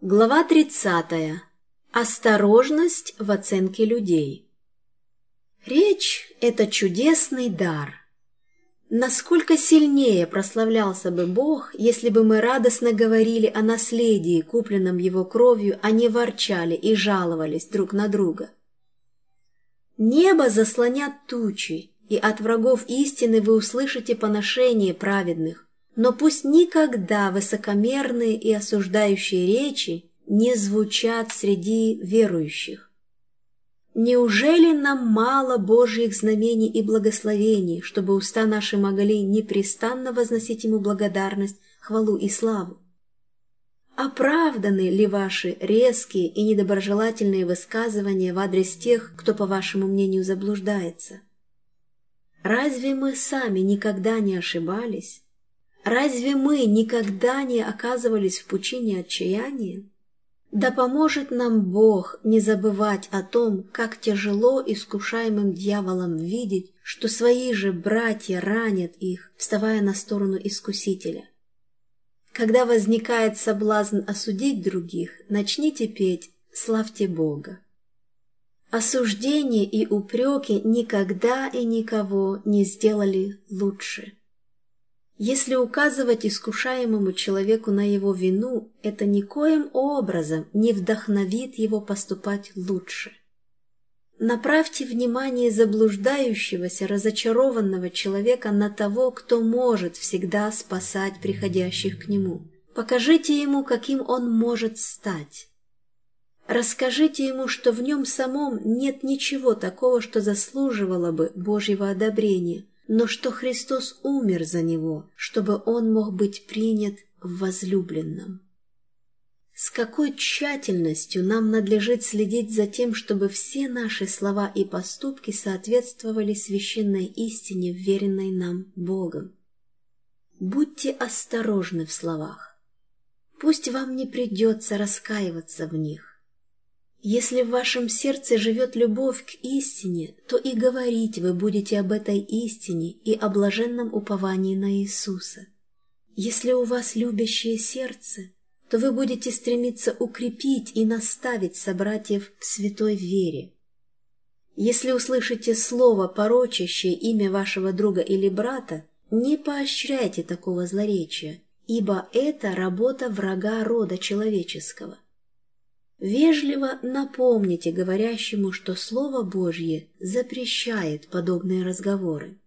Глава 30. Осторожность в оценке людей. Речь – это чудесный дар. Насколько сильнее прославлялся бы Бог, если бы мы радостно говорили о наследии, купленном Его кровью, а не ворчали и жаловались друг на друга. Небо заслонят тучи, и от врагов истины вы услышите поношение праведных. Но пусть никогда высокомерные и осуждающие речи не звучат среди верующих. Неужели нам мало Божьих знамений и благословений, чтобы уста наши могли непрестанно возносить Ему благодарность, хвалу и славу? Оправданы ли ваши резкие и недоброжелательные высказывания в адрес тех, кто, по вашему мнению, заблуждается? Разве мы сами никогда не ошибались? Разве мы никогда не оказывались в пучине отчаяния? Да поможет нам Бог не забывать о том, как тяжело искушаемым дьяволом видеть, что свои же братья ранят их, вставая на сторону искусителя. Когда возникает соблазн осудить других, начните петь «Славьте Бога». Осуждение и упреки никогда и никого не сделали лучше. Если указывать искушаемому человеку на его вину, это никоим образом не вдохновит его поступать лучше. Направьте внимание заблуждающегося, разочарованного человека на того, кто может всегда спасать приходящих к нему. Покажите ему, каким он может стать. Расскажите ему, что в нем самом нет ничего такого, что заслуживало бы Божьего одобрения, но что Христос умер за него, чтобы он мог быть принят в возлюбленном. С какой тщательностью нам надлежит следить за тем, чтобы все наши слова и поступки соответствовали священной истине, вверенной нам Богом. Будьте осторожны в словах. Пусть вам не придется раскаиваться в них. Если в вашем сердце живет любовь к истине, то и говорить вы будете об этой истине и о блаженном уповании на Иисуса. Если у вас любящее сердце, то вы будете стремиться укрепить и наставить собратьев в святой вере. Если услышите слово, порочащее имя вашего друга или брата, не поощряйте такого злоречия, ибо это работа врага рода человеческого. Вежливо напомните говорящему, что Слово Божье запрещает подобные разговоры.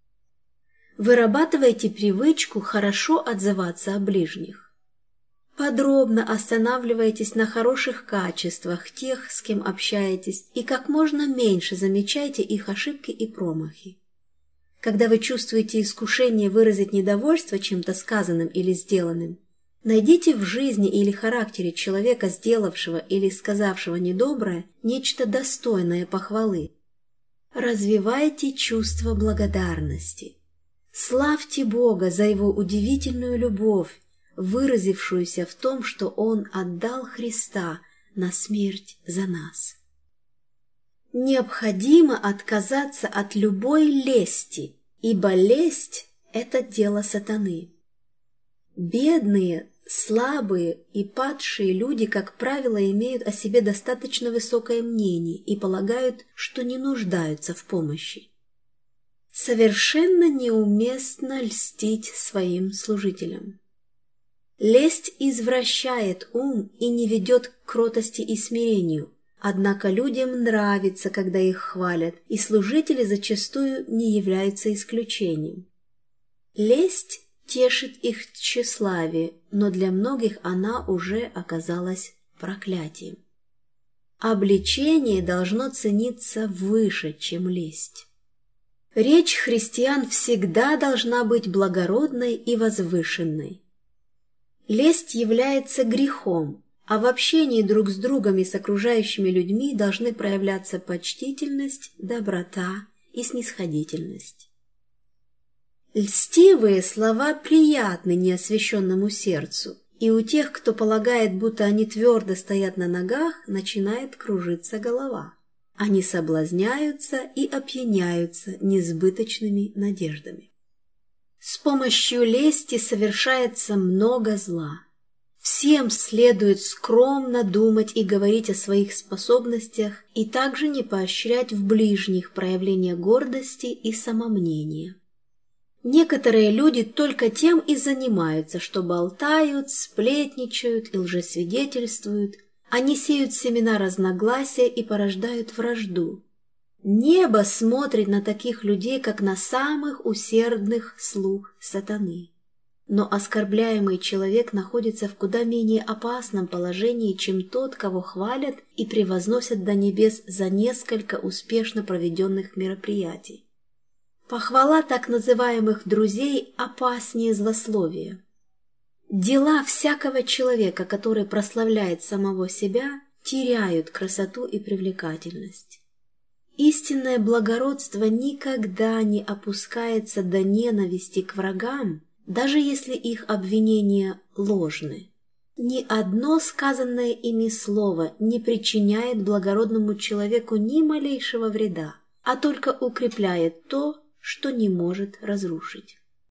Вырабатывайте привычку хорошо отзываться о ближних. Подробно останавливайтесь на хороших качествах тех, с кем общаетесь, и как можно меньше замечайте их ошибки и промахи. Когда вы чувствуете искушение выразить недовольство чем-то сказанным или сделанным, найдите в жизни или характере человека, сделавшего или сказавшего недоброе, нечто достойное похвалы. Развивайте чувство благодарности. Славьте Бога за Его удивительную любовь, выразившуюся в том, что Он отдал Христа на смерть за нас. Необходимо отказаться от любой лести, ибо лесть – это дело сатаны. Бедные, слабые и падшие люди, как правило, имеют о себе достаточно высокое мнение и полагают, что не нуждаются в помощи. Совершенно неуместно льстить своим служителям. Лесть извращает ум и не ведет к кротости и смирению, однако людям нравится, когда их хвалят, и служители зачастую не являются исключением. Лесть тешит их тщеславие, но для многих она уже оказалась проклятием. Обличение должно цениться выше, чем лесть. Речь христиан всегда должна быть благородной и возвышенной. Лесть является грехом, а в общении друг с другом и с окружающими людьми должны проявляться почтительность, доброта и снисходительность. Льстивые слова приятны неосвященному сердцу, и у тех, кто полагает, будто они твердо стоят на ногах, начинает кружиться голова. Они соблазняются и опьяняются несбыточными надеждами. С помощью лести совершается много зла. Всем следует скромно думать и говорить о своих способностях и также не поощрять в ближних проявление гордости и самомнения. Некоторые люди только тем и занимаются, что болтают, сплетничают и лжесвидетельствуют. Они сеют семена разногласия и порождают вражду. Небо смотрит на таких людей, как на самых усердных слуг сатаны. Но оскорбляемый человек находится в куда менее опасном положении, чем тот, кого хвалят и превозносят до небес за несколько успешно проведенных мероприятий. Похвала так называемых друзей опаснее злословия. Дела всякого человека, который прославляет самого себя, теряют красоту и привлекательность. Истинное благородство никогда не опускается до ненависти к врагам, даже если их обвинения ложны. Ни одно сказанное ими слово не причиняет благородному человеку ни малейшего вреда, а только укрепляет то, что не может разрушить.